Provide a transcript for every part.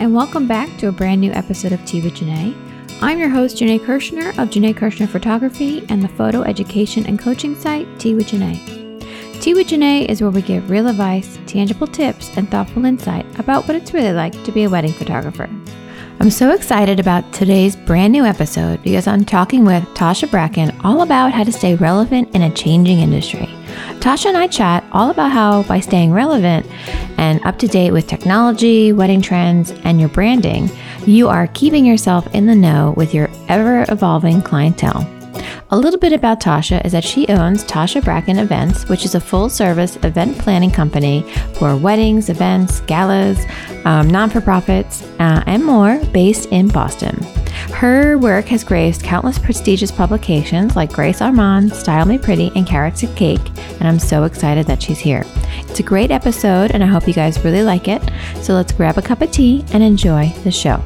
and welcome back to a brand new episode of Tea with Janae. I'm your host, Janae Kirshner of Janae Kirshner Photography and the photo education and coaching site, Tea with Janae. Tea with Janae is where we give real advice, tangible tips, and thoughtful insight about what it's really like to be a wedding photographer. I'm so excited about today's brand new episode because I'm talking with Tasha Bracken all about how to stay relevant in a changing industry. Tasha and I chat all about how by staying relevant and up to date with technology, wedding trends, and your branding, you are keeping yourself in the know with your ever-evolving clientele. A little bit about Tasha is that she owns Tasha Bracken Events, which is a full-service event planning company for weddings, events, galas, non-for-profits, and more based in Boston. Her work has graced countless prestigious publications like Grace Armand, Style Me Pretty, and Carrots and Cake, and I'm so excited that she's here. It's a great episode, and I hope you guys really like it. So let's grab a cup of tea and enjoy the show.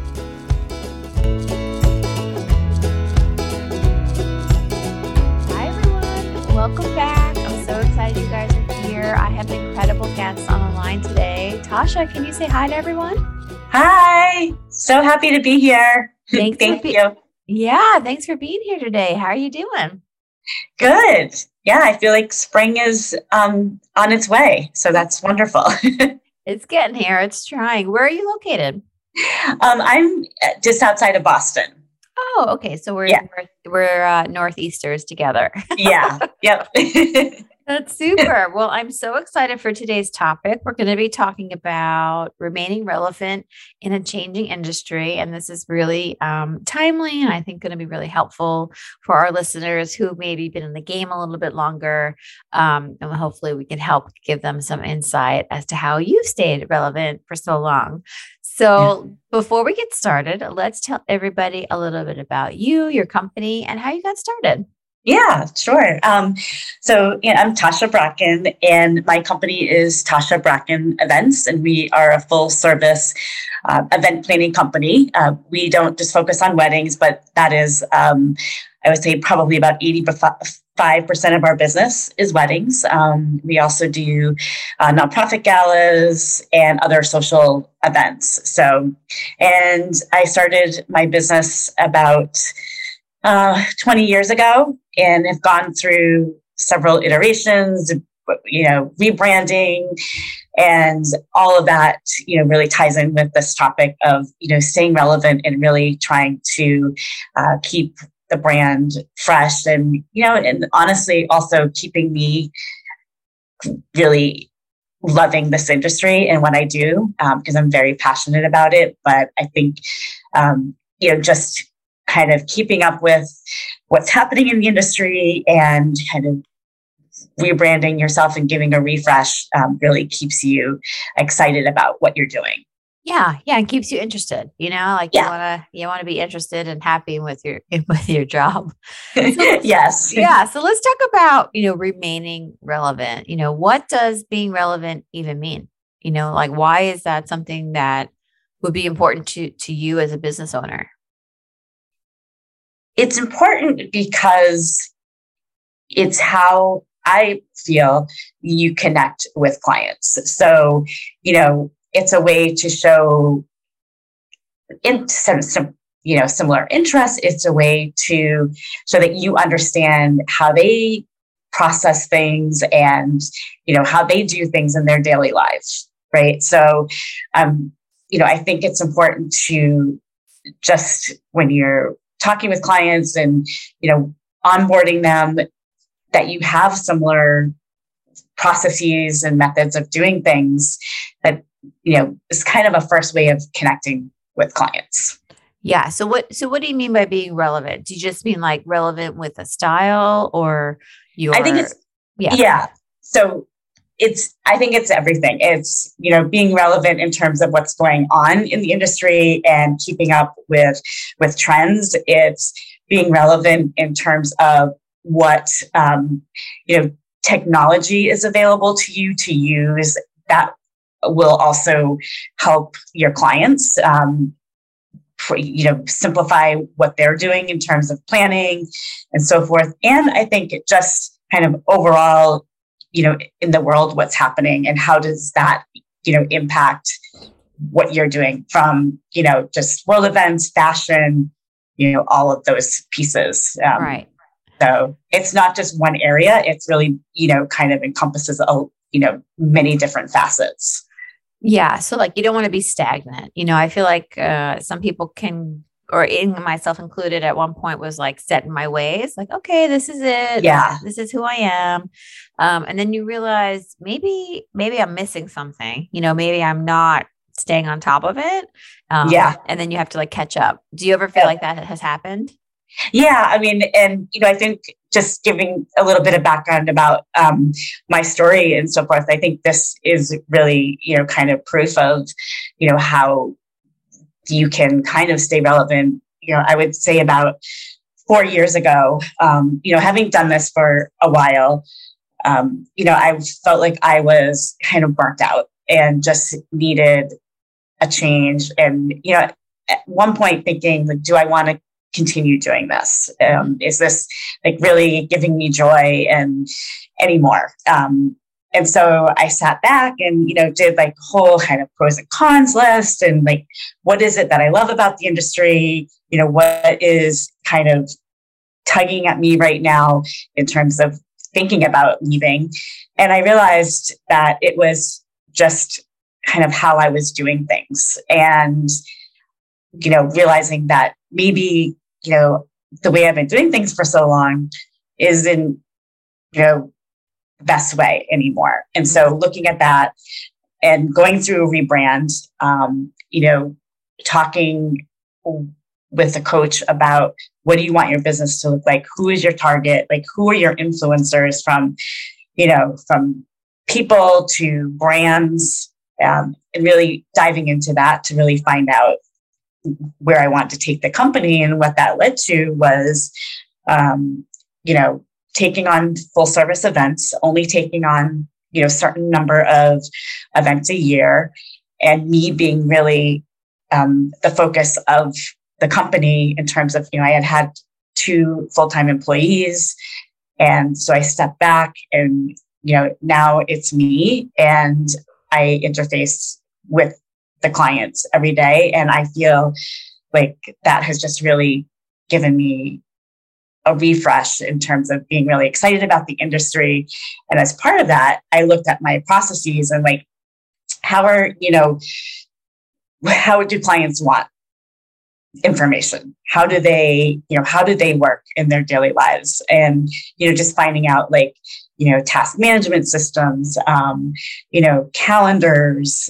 Welcome back. I'm so excited you guys are here. I have incredible guests on the line today. Tasha, can you say hi to everyone? Hi. So happy to be here. Thank you. Yeah, thanks for being here today. How are you doing? Good. Yeah, I feel like spring is on its way. So that's wonderful. It's getting here. It's trying. Where are you located? I'm just outside of Boston. Oh, okay. So we're Northeasters together. Yeah. Yep. That's super. Well, I'm so excited for today's topic. We're going to be talking about remaining relevant in a changing industry. And this is really timely and I think going to be really helpful for our listeners who maybe been in the game a little bit longer. And hopefully we can help give them some insight as to how you've stayed relevant for so long. So before we get started, let's tell everybody a little bit about you, your company, and how you got started. Yeah, sure. So I'm Tasha Bracken, and my company is Tasha Bracken Events, and we are a full-service event planning company. We don't just focus on weddings, but that is, I would say, probably about 85% of our business is weddings. We also do nonprofit galas and other social events. And I started my business about 20 years ago and have gone through several iterations, rebranding, and all of that, really ties in with this topic of, staying relevant and really trying to keep the brand fresh and honestly also keeping me really loving this industry and what I do, because I'm very passionate about it. But I think, just kind of keeping up with what's happening in the industry and kind of rebranding yourself and giving a refresh really keeps you excited about what you're doing. Yeah. It keeps you interested, you want to be interested and happy with your job. So Yes. Yeah. So let's talk about, remaining relevant. What does being relevant even mean? Why is that something that would be important to you as a business owner? It's important because it's how I feel you connect with clients. So, it's a way to show similar interests. It's a way to show that you understand how they process things and, how they do things in their daily lives. Right. So, I think it's important to just when you're talking with clients and, onboarding them, that you have similar processes and methods of doing things that, is kind of a first way of connecting with clients. Yeah. So what do you mean by being relevant? Do you just mean like relevant with a style or I think it's, yeah. So I think it's everything. It's, being relevant in terms of what's going on in the industry and keeping up with trends. It's being relevant in terms of what, technology is available to you to use that will also help your clients, simplify what they're doing in terms of planning and so forth. And I think it just kind of overall, in the world, what's happening and how does that, impact what you're doing from, just world events, fashion, all of those pieces. Right. So it's not just one area. It's really, kind of encompasses, many different facets. Yeah. So like, you don't want to be stagnant. I feel like some people can, or in myself included at one point, was like set in my ways, like, okay, this is it. Yeah. This is who I am. And then you realize maybe I'm missing something, maybe I'm not staying on top of it. And then you have to like catch up. Do you ever feel like that has happened? Yeah. I mean, and, I think just giving a little bit of background about my story and so forth, I think this is really, kind of proof of, how you can kind of stay relevant. I would say about 4 years ago, having done this for a while, I felt like I was kind of burnt out and just needed a change. And, at one point thinking, like, do I want to continue doing this? Is this like really giving me joy and anymore? And so I sat back and, did like whole kind of pros and cons list and like, what is it that I love about the industry? What is kind of tugging at me right now in terms of thinking about leaving? And I realized that it was just kind of how I was doing things. And, realizing that maybe, the way I've been doing things for so long isn't, best way anymore. And so looking at that and going through a rebrand, talking with a coach about what do you want your business to look like? Who is your target? Like, who are your influencers from people to brands, and really diving into that to really find out where I want to take the company. And what that led to was, taking on full service events, only taking on, certain number of events a year, and me being really the focus of the company in terms of, I had 2 full-time employees. And so I stepped back and, now it's me and I interface with the clients every day. And I feel like that has just really given me a refresh in terms of being really excited about the industry. And as part of that, I looked at my processes and like, how do clients want information? How do they work in their daily lives? And, just finding out like, task management systems, calendars,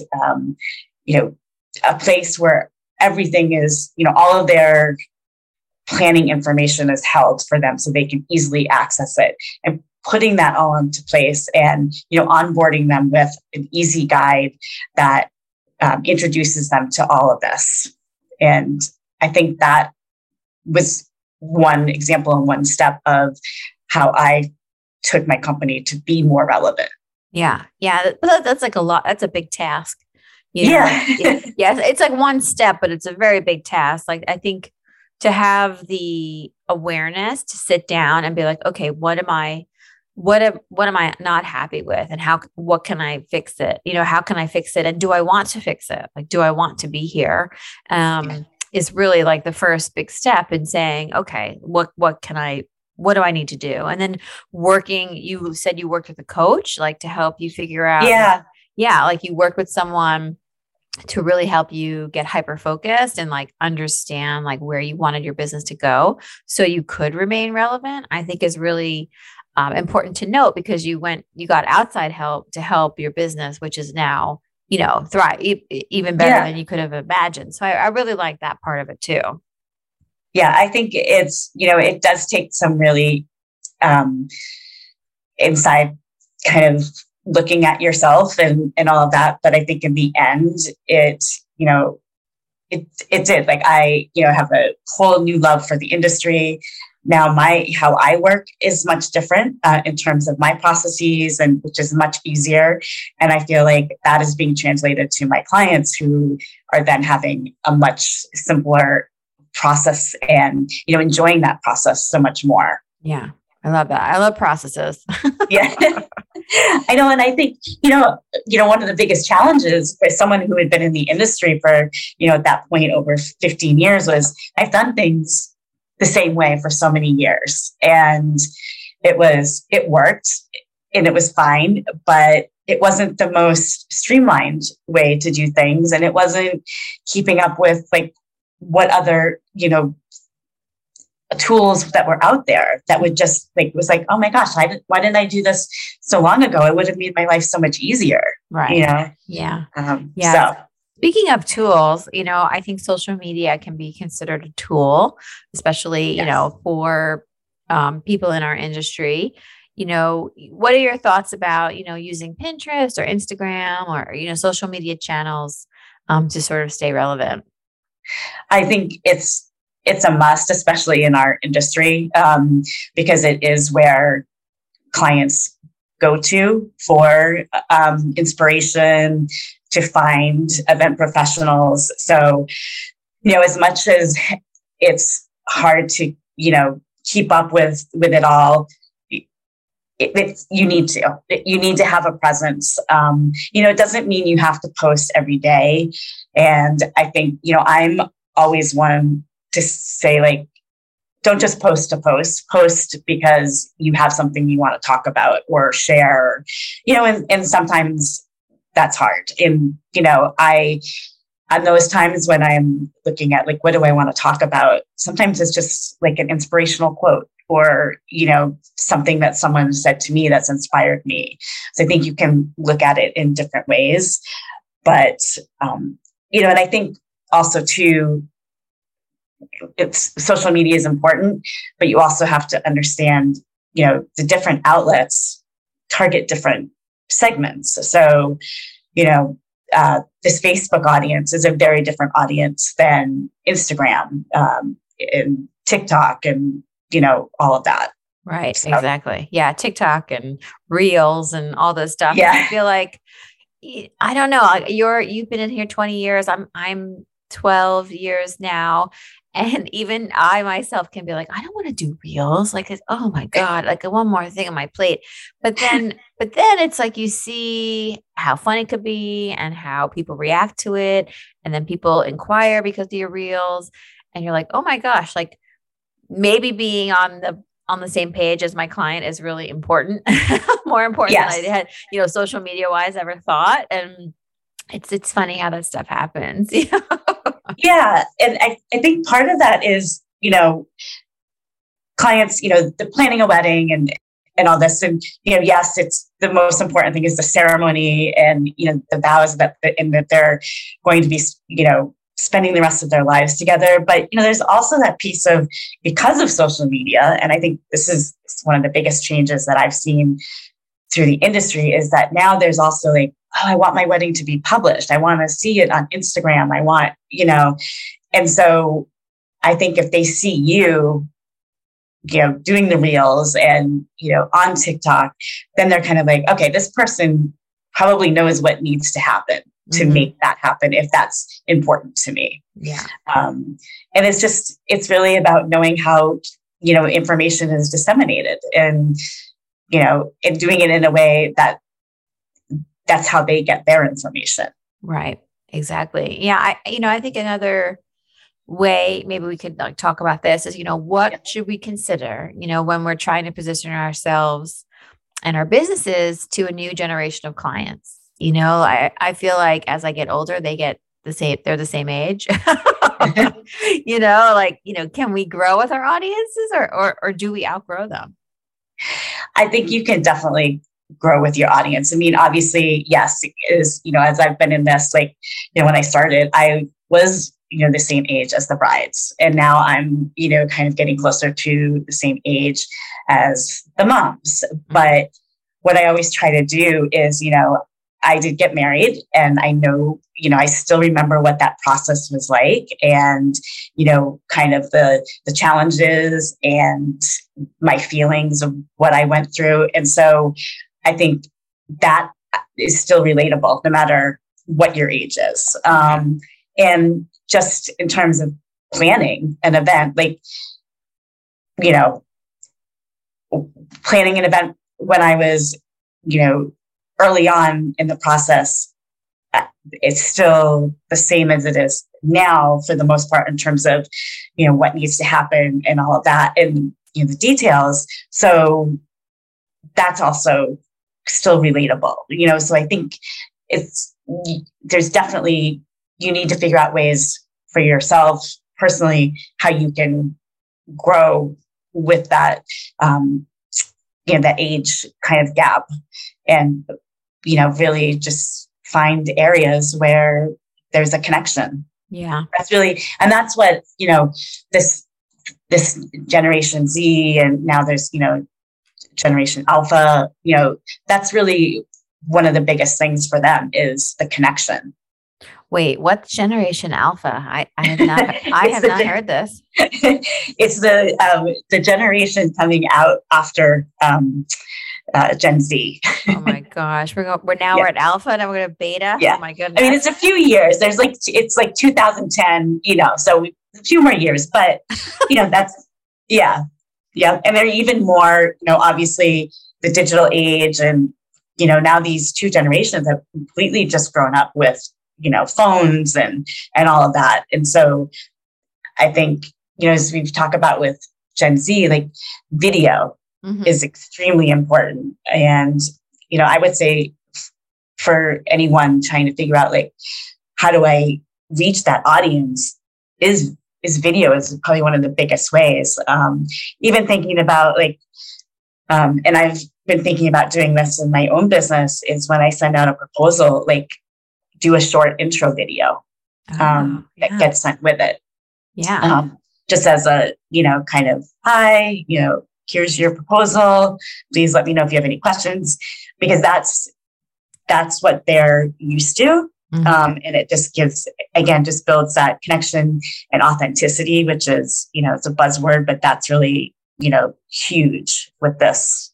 a place where everything is, all of their planning information is held for them so they can easily access it, and putting that all into place and, onboarding them with an easy guide that introduces them to all of this. And I think that was one example and one step of how I took my company to be more relevant. Yeah. Yeah. That's like a lot. That's a big task. Yeah. Yes. It's like one step, but it's a very big task. Like, I think to have the awareness to sit down and be like, okay, what am I not happy with? And what can I fix it? How can I fix it? And do I want to fix it? Like, do I want to be here? Is really like the first big step in saying, okay, what do I need to do? And then you said you worked with a coach, like to help you figure out. Yeah. Like you work with someone to really help you get hyper focused and like understand like where you wanted your business to go so you could remain relevant, I think is really important to note, because you got outside help to help your business, which is now, thrive even better than you could have imagined. So I really like that part of it too. Yeah, I think it's, it does take some really inside kind of looking at yourself and all of that. But I think in the end, it did. Like I, have a whole new love for the industry. Now how I work is much different in terms of my processes, and which is much easier. And I feel like that is being translated to my clients, who are then having a much simpler process and, enjoying that process so much more. Yeah. I love that. I love processes. Yeah. I know. And I think, one of the biggest challenges for someone who had been in the industry for, at that point over 15 years was I've done things the same way for so many years. And it worked and it was fine, but it wasn't the most streamlined way to do things. And it wasn't keeping up with like what other, tools that were out there that would just like, was like, oh my gosh, why didn't I do this so long ago? It would have made my life so much easier. Right. Yeah. So. Speaking of tools, I think social media can be considered a tool, especially, for people in our industry. What are your thoughts about, using Pinterest or Instagram or, social media channels to sort of stay relevant? I think it's a must, especially in our industry, because it is where clients go to for inspiration, to find event professionals. So, as much as it's hard to, keep up with it all, you need to have a presence. It doesn't mean you have to post every day. And I think, I'm always one to say, like, don't just post to post because you have something you want to talk about or share, and sometimes that's hard. And, on those times when I'm looking at like, what do I want to talk about? Sometimes it's just like an inspirational quote or, something that someone said to me that's inspired me. So I think you can look at it in different ways, but, and I think also too, social media is important, but you also have to understand, the different outlets target different segments. So, this Facebook audience is a very different audience than Instagram, and TikTok and, all of that. Right. So. Exactly. Yeah. TikTok and Reels and all this stuff. Yeah. I feel like, I don't know, you've been in here 20 years. I'm 12 years now. And even I myself can be like, I don't want to do Reels. Like, oh my God, like one more thing on my plate. But then it's like, you see how fun it could be and how people react to it. And then people inquire because of your Reels. And you're like, oh my gosh, like maybe being on the same page as my client is really important, more important than I had, social media wise ever thought. And it's funny how that stuff happens. Yeah. And I think part of that is, clients, the planning a wedding and all this. And, yes, it's the most important thing is the ceremony and, the vows that they're going to be, spending the rest of their lives together. But, there's also that piece of, because of social media, and I think this is one of the biggest changes that I've seen through the industry is that now there's also like, oh, I want my wedding to be published. I want to see it on Instagram. I want, and so I think if they see you, doing the Reels and, on TikTok, then they're kind of like, okay, this person probably knows what needs to happen to make that happen if that's important to me. Yeah. And it's really about knowing how, information is disseminated and, and doing it in a way that's how they get their information. Right. Exactly. Yeah. I think another way maybe we could talk about this is, what should we consider, when we're trying to position ourselves and our businesses to a new generation of clients. I feel like as I get older, they're the same age, can we grow with our audiences or do we outgrow them? I think you can definitely grow with your audience. I mean, obviously, yes, is, as I've been in this, like, when I started, I was, the same age as the brides. And now I'm, kind of getting closer to the same age as the moms. But what I always try to do is, I did get married and I know, I still remember what that process was like and, kind of the challenges and my feelings of what I went through. And so I think that is still relatable no matter what your age is. And just in terms of planning an event, like, planning an event when I was early on in the process, it's still the same as it is now for the most part in terms of, what needs to happen and all of that and, the details. So that's also still relatable, so I think there's definitely, you need to figure out ways for yourself personally, how you can grow with that, that age kind of gap and, really just find areas where there's a connection. Yeah. That's what, this Generation Z, and now there's, Generation Alpha, that's really one of the biggest things for them is the connection. Wait, what's Generation Alpha? I have not heard this. It's the generation coming out after Gen Z. Oh my gosh, we're at Alpha, and we're going to Beta. Yeah. Oh my goodness. I mean, it's a few years. It's like 2010. So a few more years, but that's yeah. And they're even more. Obviously, the digital age, and now these two generations have completely just grown up with phones and all of that, and so I think as we've talked about with Gen Z, like video is extremely important. And, I would say for anyone trying to figure out, like, how do I reach that audience is video is probably one of the biggest ways. Even thinking about and I've been thinking about doing this in my own business is when I send out a proposal, like do a short intro video that gets sent with it. Yeah. Just as a, kind of, hi, here's your proposal. Please let me know if you have any questions, because that's what they're used to. And it just just builds that connection and authenticity, which is, it's a buzzword, but that's really, huge with this,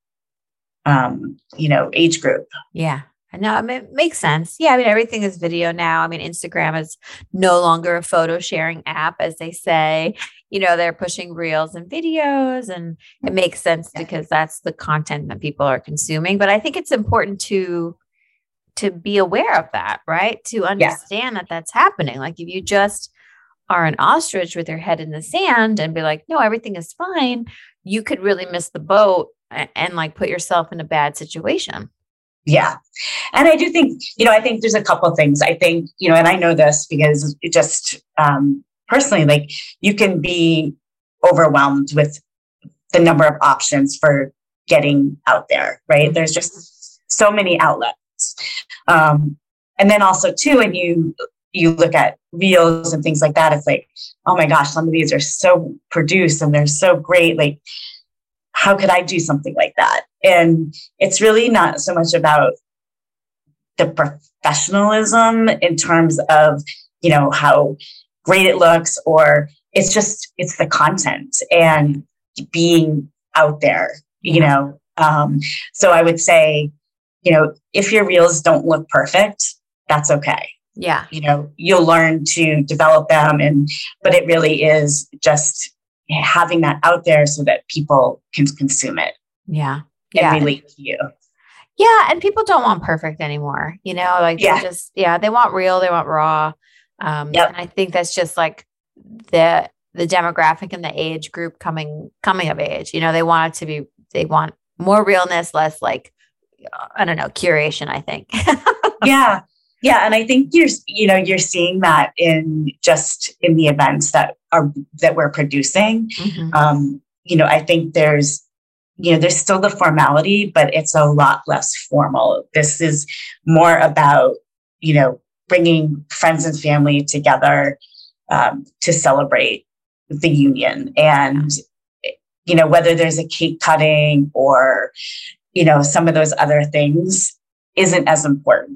age group. Yeah. No, it makes sense. Yeah. I mean, everything is video now. I mean, Instagram is no longer a photo sharing app, as they say. They're pushing reels and videos, and it makes sense because that's the content that people are consuming. But I think it's important to be aware of that, right? To understand that that's happening. Like if you just are an ostrich with your head in the sand and be like, no, everything is fine, you could really miss the boat and like put yourself in a bad situation. Yeah. And I do think, I think there's a couple of things. I think, and I know this because it just personally, like you can be overwhelmed with the number of options for getting out there, right? There's just so many outlets. And then also too, when you look at reels and things like that, it's like, oh my gosh, some of these are so produced and they're so great. Like, how could I do something like that? And it's really not so much about the professionalism in terms of, how great it looks, or it's the content and being out there, So I would say, if your reels don't look perfect, that's okay. Yeah. You'll learn to develop them, but it really is just having that out there so that people can consume it. Yeah. And relate to you. Yeah. And people don't want perfect anymore, they want real, they want raw. And I think that's just like the demographic and the age group coming of age, they want more realness, less like, I don't know, curation, I think. Yeah. Yeah. And I think you're seeing that in the events that we're producing. I think there's still the formality, but it's a lot less formal. This is more about, bringing friends and family together to celebrate the union. And, whether there's a cake cutting or, some of those other things isn't as important.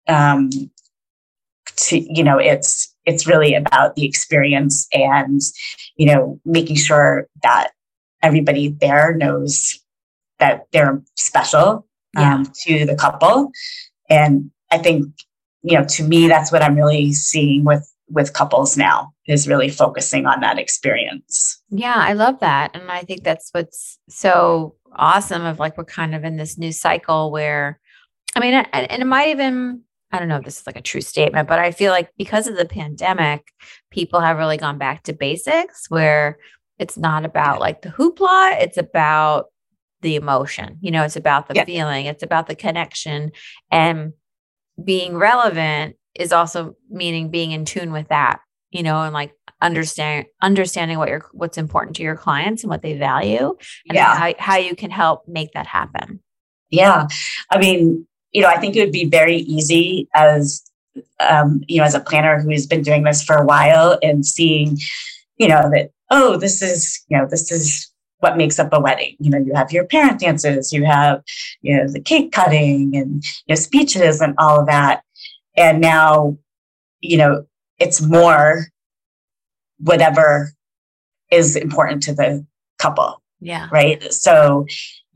It's really about the experience and, making sure that everybody there knows that they're special to the couple. And I think, to me, that's what I'm really seeing with with couples now, is really focusing on that experience. Yeah, I love that. And I think that's what's so awesome of like, we're kind of in this new cycle where, I mean, and it might even, I don't know if this is like a true statement, but I feel like because of the pandemic, people have really gone back to basics where it's not about like the hoopla, it's about the emotion, it's about the feeling, it's about the connection, and being relevant is also meaning being in tune with that, and like understanding what's important to your clients and what they value, and how you can help make that happen. Yeah. I mean, I think it would be very easy as a planner who's been doing this for a while and seeing, that, oh, this is what makes up a wedding. You have your parent dances, you have, the cake cutting and, speeches and all of that. And now, it's more whatever is important to the couple. Yeah. Right. So,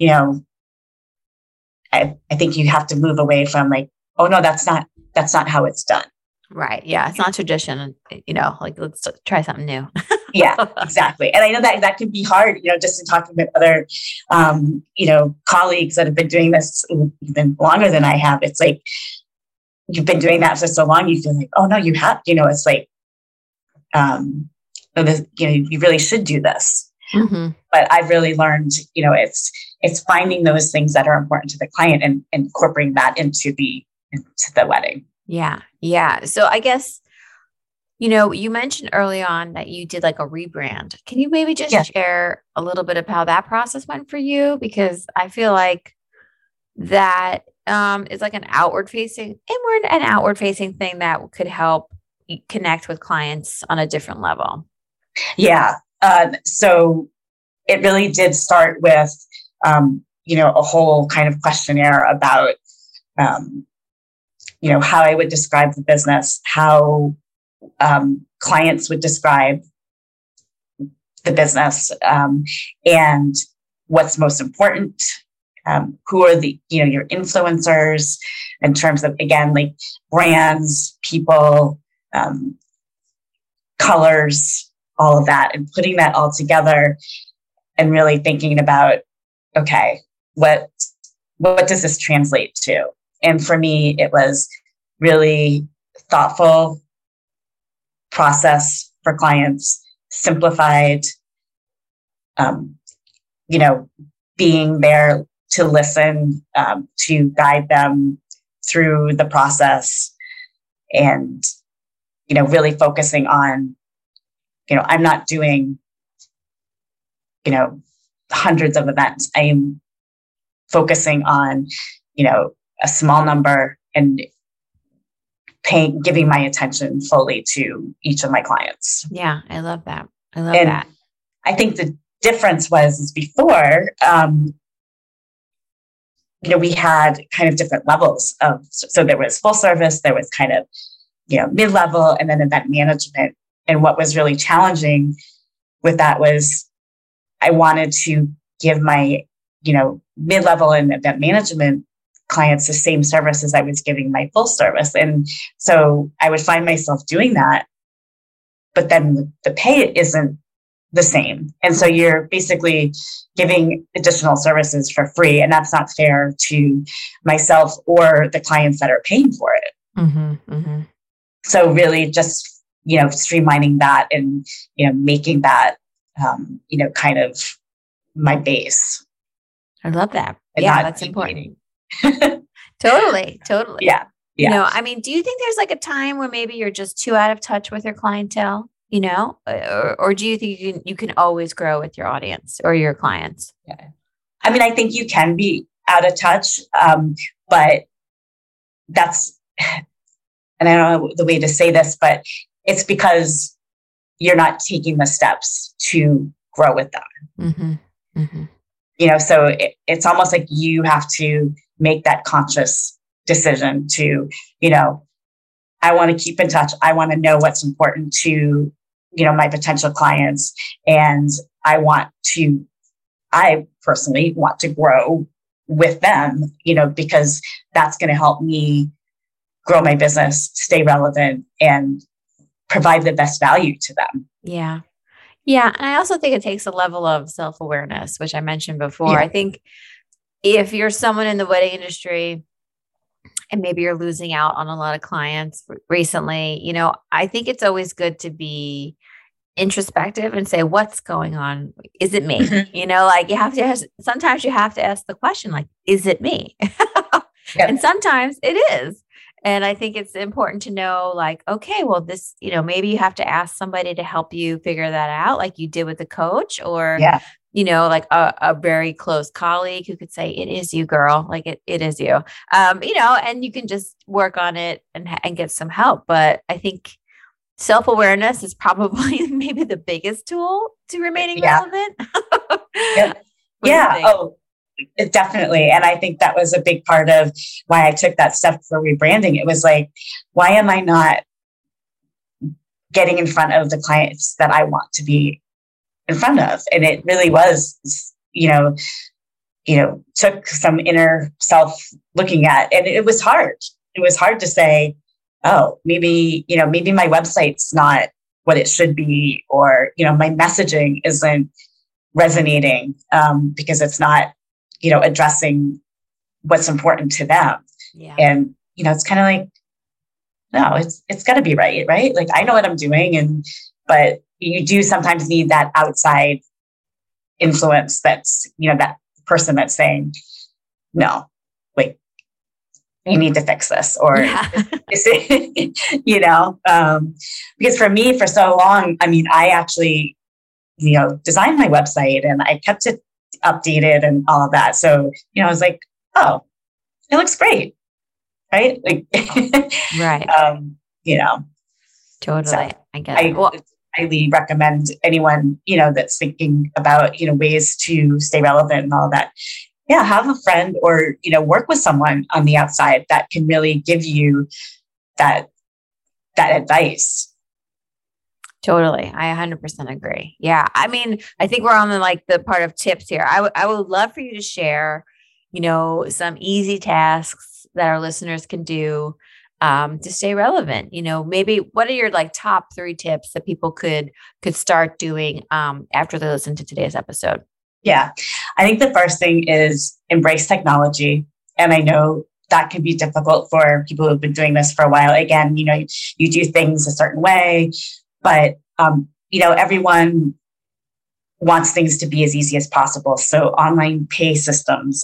I think you have to move away from like, oh no, that's not how it's done. Right. Yeah. It's not tradition, like let's try something new. Yeah, exactly. And I know that can be hard, just in talking with other, colleagues that have been doing this even longer than I have. It's like, you've been doing that for so long, you feel like, oh no, you have, it's like, you really should do this. Mm-hmm. But I've really learned, it's finding those things that are important to the client and incorporating that into the wedding. Yeah. Yeah. So I guess, you mentioned early on that you did like a rebrand. Can you maybe just share a little bit of how that process went for you? Because I feel like that is like an outward facing thing that could help connect with clients on a different level. Yeah. So it really did start with, a whole kind of questionnaire about, how I would describe the business, how clients would describe the business, and what's most important. Who are the, your influencers in terms of, again, like brands, people, colors, all of that, and putting that all together and really thinking about, okay, what does this translate to? And for me, it was really thoughtful process for clients, simplified, being there to listen, to guide them through the process, and, really focusing on, I'm not doing, hundreds of events. I am focusing on, a small number and giving my attention fully to each of my clients. Yeah, I love that. I think the difference was before, we had kind of different levels of, so there was full service, there was kind of, mid-level, and then event management. And what was really challenging with that was I wanted to give my, mid-level and event management clients the same service as I was giving my full service. And so I would find myself doing that, but then the pay isn't the same. And so you're basically giving additional services for free, and that's not fair to myself or the clients that are paying for it. Mm-hmm, mm-hmm. So really just, streamlining that and, making that, kind of my base. I love that. Yeah, that's important. Totally. Yeah. Do you think there's like a time where maybe you're just too out of touch with your clientele, or do you think you can always grow with your audience or your clients? Yeah. I think you can be out of touch, but that's, and I don't know the way to say this, but it's because you're not taking the steps to grow with them. Mm-hmm. Mm-hmm. So it's almost like you have to make that conscious decision to, I want to keep in touch. I want to know what's important to, my potential clients. And I personally want to grow with them, because that's going to help me grow my business, stay relevant, and provide the best value to them. Yeah. Yeah. And I also think it takes a level of self-awareness, which I mentioned before. Yeah. I think if you're someone in the wedding industry and maybe you're losing out on a lot of clients recently, I think it's always good to be introspective and say, what's going on? Is it me? Like you have to sometimes you have to ask the question, like, is it me? Yep. And sometimes it is. And I think it's important to know, like, okay, well, this, maybe you have to ask somebody to help you figure that out, like you did with the coach, or, like a very close colleague who could say, it is you, girl. Like it is you, and you can just work on it and get some help. But I think self-awareness is probably maybe the biggest tool to remaining relevant. Yeah. Oh, definitely. And I think that was a big part of why I took that step for rebranding. It was like, why am I not getting in front of the clients that I want to be in front of? And it really was, took some inner self looking at, and it was hard. It was hard to say, oh, maybe my website's not what it should be, or, my messaging isn't resonating because it's not, addressing what's important to them. Yeah. And, it's kind of like, no, it's gotta be right. Like I know what I'm doing, but you do sometimes need that outside influence that's, that person that's saying, no, wait, you need to fix this, or, because for me, for so long, I actually, designed my website and I kept it updated and all of that. So, I was like, oh, it looks great. Right. Like, right. Totally. So I get it. Well, I highly recommend anyone, that's thinking about, ways to stay relevant and all that. Yeah. Have a friend or, work with someone on the outside that can really give you that advice. Totally. I 100% agree. Yeah. I think we're on the part of tips here. I would love for you to share, some easy tasks that our listeners can do to stay relevant. Maybe what are your top 3 tips that people could start doing after they listen to today's episode? Yeah. I think the first thing is embrace technology. And I know that can be difficult for people who've been doing this for a while. Again, you do things a certain way, but, everyone wants things to be as easy as possible. So online pay systems,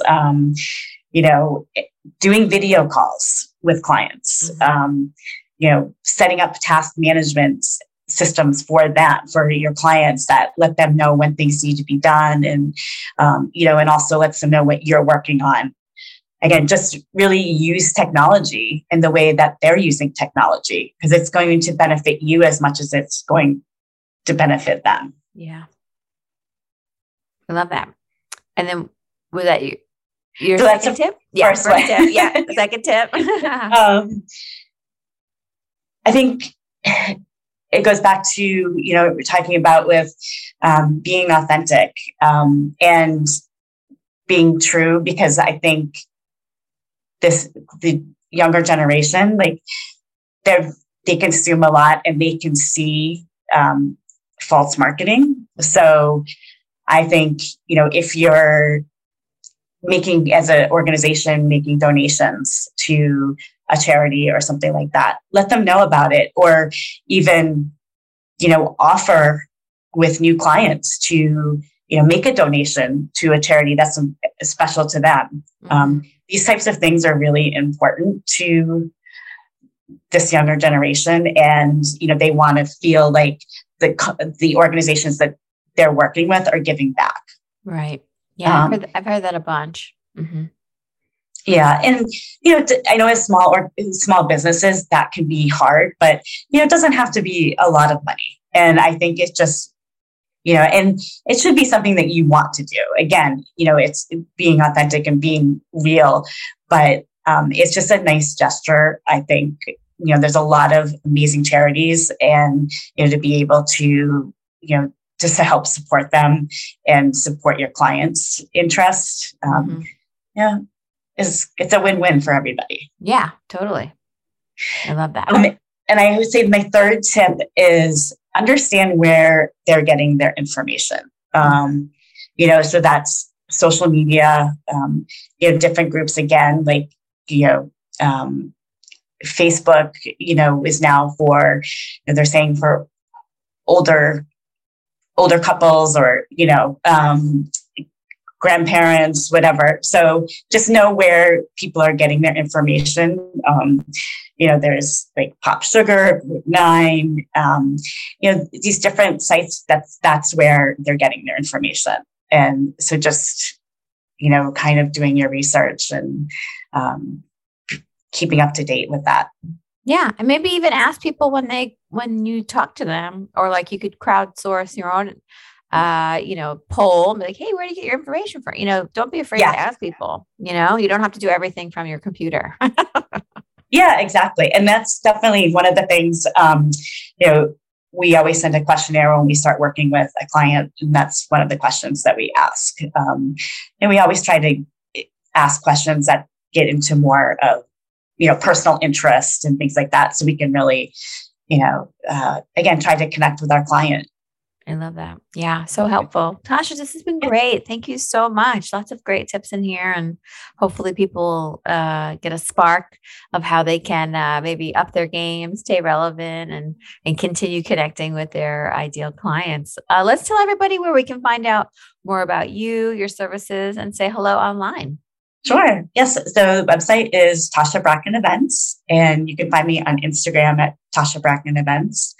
doing video calls with clients, setting up task management systems for your clients that let them know when things need to be done. And, and also lets them know what you're working on. Again, just really use technology in the way that they're using technology, because it's going to benefit you as much as it's going to benefit them. Yeah. I love that. And then was that your second tip? Yeah, first one. Tip. Yeah, second tip. I think it goes back to, what we're talking about with being authentic and being true, because I think the younger generation, they consume a lot and they can see false marketing. So I think, if you're as an organization, making donations to a charity or something like that, let them know about it, or even, offer with new clients to, make a donation to a charity that's special to them. These types of things are really important to this younger generation. And, they want to feel like the organizations that they're working with are giving back. Right. Yeah. I've heard that a bunch. Mm-hmm. Yeah. And, I know as small businesses, that can be hard, but, it doesn't have to be a lot of money. And I think it's just, and it should be something that you want to do. Again, it's being authentic and being real, but it's just a nice gesture. I think, there's a lot of amazing charities, and, to be able to, just to help support them and support your clients' interest. It's a win-win for everybody. Yeah, totally. I love that. And I would say my third tip is understand where they're getting their information. So that's social media, different groups again, like, Facebook, is now for, they're saying for older couples or, grandparents, whatever. So just know where people are getting their information. There's like Pop Sugar, 9, these different sites, that's where they're getting their information. And so just, kind of doing your research and keeping up to date with that. Yeah. And maybe even ask people when you talk to them, or like you could crowdsource your own poll and be like, hey, where do you get your information from? Don't be afraid to ask people, you don't have to do everything from your computer. Yeah, exactly. And that's definitely one of the things, we always send a questionnaire when we start working with a client. And that's one of the questions that we ask. And we always try to ask questions that get into more of, personal interest and things like that. So we can really, again, try to connect with our client. I love that. Yeah. So helpful. Tasha, this has been great. Thank you so much. Lots of great tips in here. And hopefully people get a spark of how they can maybe up their game, stay relevant, and continue connecting with their ideal clients. Let's tell everybody where we can find out more about you, your services, and say hello online. Sure. Yes. The website is Tasha Bracken Events, and you can find me on Instagram at Tasha Bracken Events.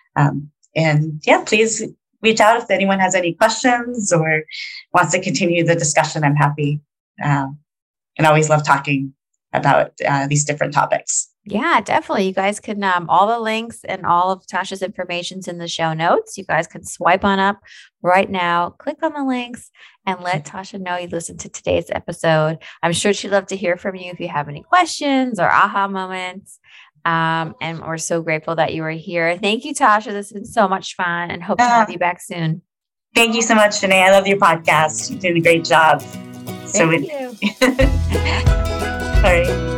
Please reach out if anyone has any questions or wants to continue the discussion. I'm happy and always love talking about these different topics. Yeah, definitely. You guys can, all the links and all of Tasha's information's in the show notes. You guys can swipe on up right now, click on the links, and let Tasha know you listened to today's episode. I'm sure she'd love to hear from you if you have any questions or aha moments. And we're so grateful that you were here. Thank you, Tasha. This has been so much fun, and hope to have you back soon. Thank you so much, Janae. I love your podcast. You're doing a great job. Thank you. All right.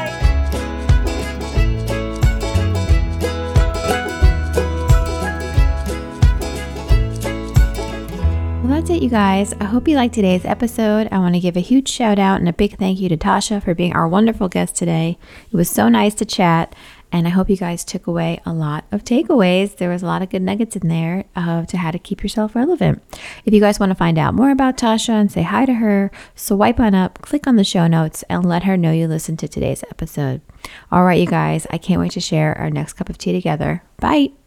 Well, that's it, you guys. I hope you liked today's episode. I want to give a huge shout out and a big thank you to Tasha for being our wonderful guest today. It was so nice to chat, and I hope you guys took away a lot of takeaways. There was a lot of good nuggets in there to how to keep yourself relevant. If you guys want to find out more about Tasha and say hi to her, swipe on up, click on the show notes, and let her know you listened to today's episode. All right, you guys, I can't wait to share our next cup of tea together. Bye.